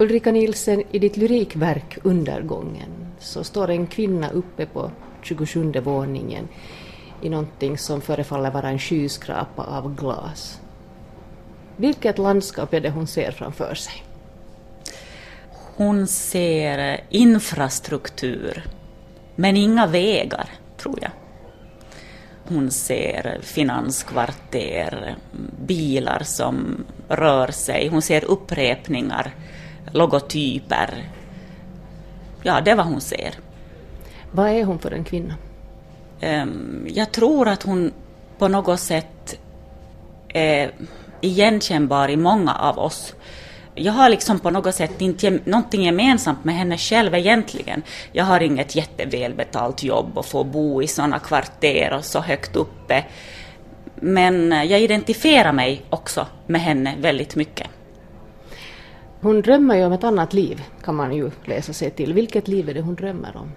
Ulrika Nielsen, i ditt lyrikverk Undergången så står en kvinna uppe på 27:e våningen i någonting som förefaller vara en skyskrapa av glas. Vilket landskap är det hon ser framför sig? Hon ser infrastruktur, men inga vägar, tror jag. Hon ser finanskvarter, bilar som rör sig. Hon ser upprepningar, logotyper. Ja, det är vad hon ser. Vad är hon för en kvinna? Jag tror att hon på något sätt är igenkännbar i många av oss. Jag har liksom på något sätt inte någonting gemensamt med henne själv egentligen. Jag har inget jättevälbetalt jobb och får bo i sådana kvarter och så högt uppe. Men jag identifierar mig också med henne väldigt mycket. Hon drömmer ju om ett annat liv, kan man ju läsa sig till. Vilket liv är det hon drömmer om?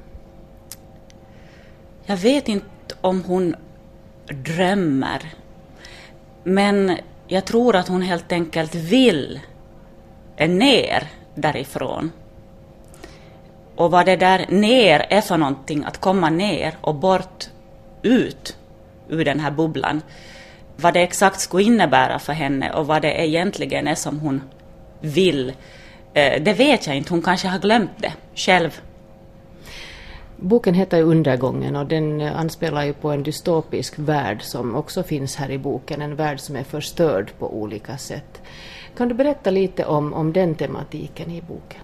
Jag vet inte om hon drömmer. Men jag tror att hon helt enkelt vill ner därifrån. Och vad det där ner är för någonting, att komma ner och bort ut ur den här bubblan. Vad det exakt skulle innebära för henne och vad det egentligen är som hon vill, det vet jag inte. Hon kanske har glömt det själv. Boken heter Undergången och den anspelar ju på en dystopisk värld som också finns här i boken. En värld som är förstörd på olika sätt. Kan du berätta lite om den tematiken i boken?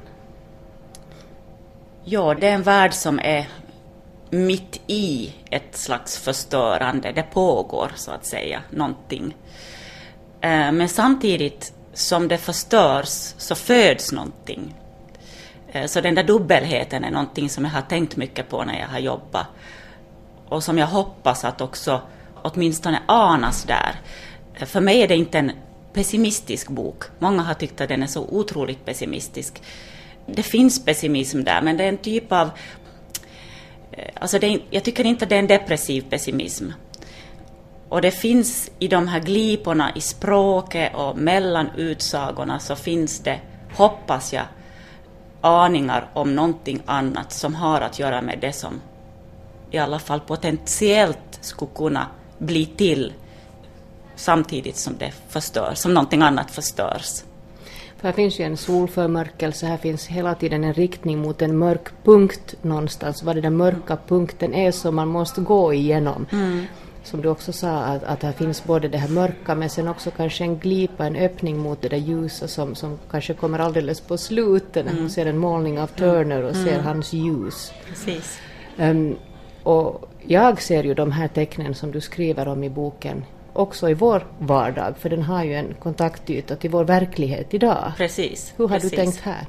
Ja, det är en värld som är mitt i ett slags förstörande. Det pågår så att säga någonting. Men samtidigt som det förstörs så föds någonting. Så den där dubbelheten är någonting som jag har tänkt mycket på när jag har jobbat. Och som jag hoppas att också åtminstone anas där. För mig är det inte en pessimistisk bok. Många har tyckt att den är så otroligt pessimistisk. Det finns pessimism där, men det är en typ av... Alltså jag tycker inte att det är en depressiv pessimism. Och det finns i de här gliporna i språket och mellan utsagorna så finns det, hoppas jag, aningar om någonting annat som har att göra med det som i alla fall potentiellt skulle kunna bli till samtidigt som det förstörs, som någonting annat förstörs. För här finns ju en solförmörkelse, här finns hela tiden en riktning mot en mörk punkt någonstans. Vad det där mörka punkten är som man måste gå igenom. Som du också sa, att här finns både det här mörka men sen också kanske en glipa, en öppning mot det där ljuset som kanske kommer alldeles på slutet när man ser en målning av Turner och ser hans ljus. Precis. Och jag ser ju de här tecknen som du skriver om i boken också i vår vardag, för den har ju en kontaktyta till vår verklighet idag. Precis. Hur har du tänkt här?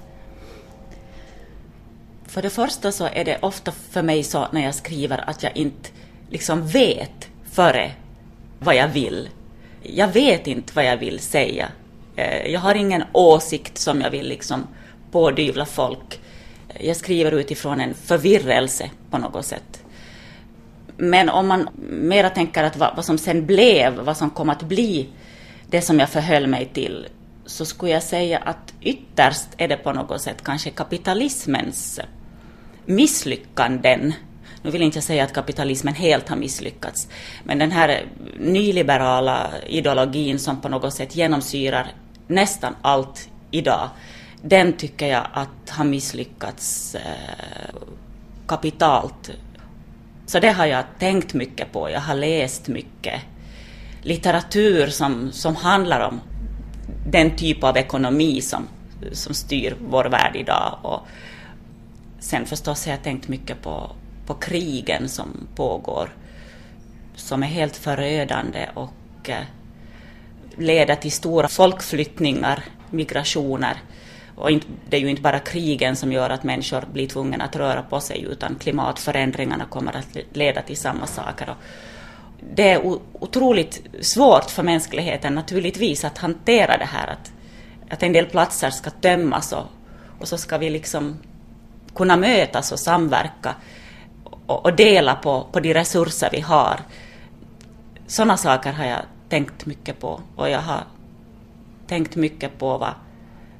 För det första så är det ofta för mig så när jag skriver att jag inte liksom vet före vad jag vill. Jag vet inte vad jag vill säga. Jag har ingen åsikt som jag vill liksom pådyvla folk. Jag skriver utifrån en förvirrelse på något sätt. Men om man mera tänker att vad som sen blev, vad som kom att bli det som jag förhöll mig till, så skulle jag säga att ytterst är det på något sätt kanske kapitalismens misslyckanden. Nu vill inte jag säga att kapitalismen helt har misslyckats, men den här nyliberala ideologin som på något sätt genomsyrar nästan allt idag, den tycker jag att har misslyckats kapitalt. Så det har jag tänkt mycket på. Jag har läst mycket litteratur som handlar om den typ av ekonomi som styr vår värld idag. Och sen förstås har jag tänkt mycket på krigen som pågår, som är helt förödande och leder till stora folkflyttningar, migrationer. Och det är ju inte bara krigen som gör att människor blir tvungna att röra på sig, utan klimatförändringarna kommer att leda till samma saker. Och det är otroligt svårt för mänskligheten naturligtvis att hantera det här, att en del platser ska tömmas och så ska vi liksom kunna mötas och samverka och dela på de resurser vi har. Sådana saker har jag tänkt mycket på, och jag har tänkt mycket på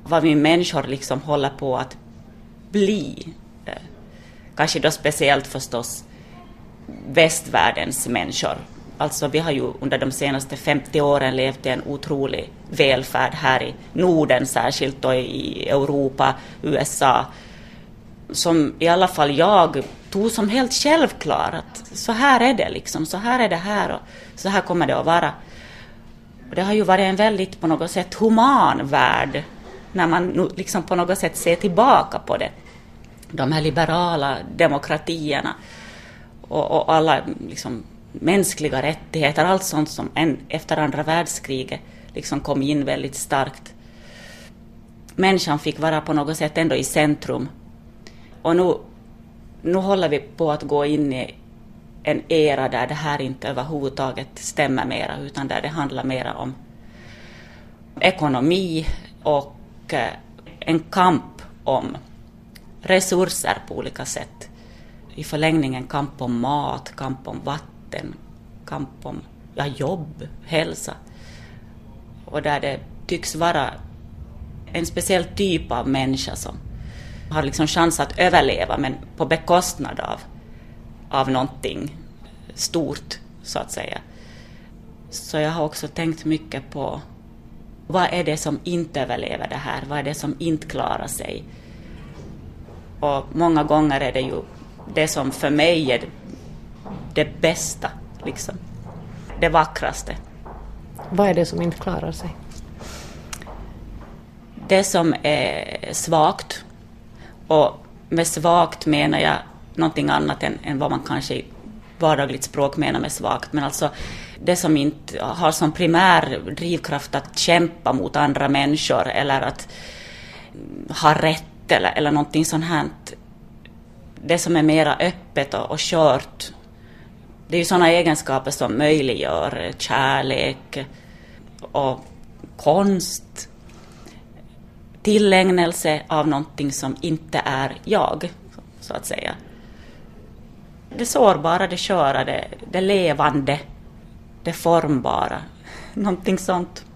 vad vi människor liksom håller på att bli. Kanske då speciellt förstås västvärldens människor. Alltså vi har ju under de senaste 50 åren levt i en otrolig välfärd här i Norden, särskilt då i Europa, USA, som i alla fall jag tog som helt självklart att så här är det liksom, så här är det här och så här kommer det att vara. Och det har ju varit en väldigt på något sätt human värld när man nu liksom på något sätt ser tillbaka på det. De här liberala demokratierna och alla liksom mänskliga rättigheter, allt sånt som efter andra världskriget liksom kom in väldigt starkt. Människan fick vara på något sätt ändå i centrum. Och nu håller vi på att gå in i en era där det här inte överhuvudtaget stämmer mera, utan där det handlar mera om ekonomi och en kamp om resurser på olika sätt. I förlängningen kamp om mat, kamp om vatten, kamp om jobb, hälsa. Och där det tycks vara en speciell typ av människa som har liksom chans att överleva, men på bekostnad av någonting stort, så att säga. Så jag har också tänkt mycket på vad är det som inte överlever det här? Vad är det som inte klarar sig? Och många gånger är det ju det som för mig är det bästa, liksom. Det vackraste. Vad är det som inte klarar sig? Det som är svagt. Och med svagt menar jag någonting annat än vad man kanske i vardagligt språk menar med svagt. Men alltså det som inte har som primär drivkraft att kämpa mot andra människor eller att ha rätt eller någonting sånt här. Det som är mera öppet och kört. Det är ju sådana egenskaper som möjliggör kärlek och konst. Tillägnelse av någonting som inte är jag, så att säga. Det sårbara, det köra, det levande, det formbara. Någonting sånt.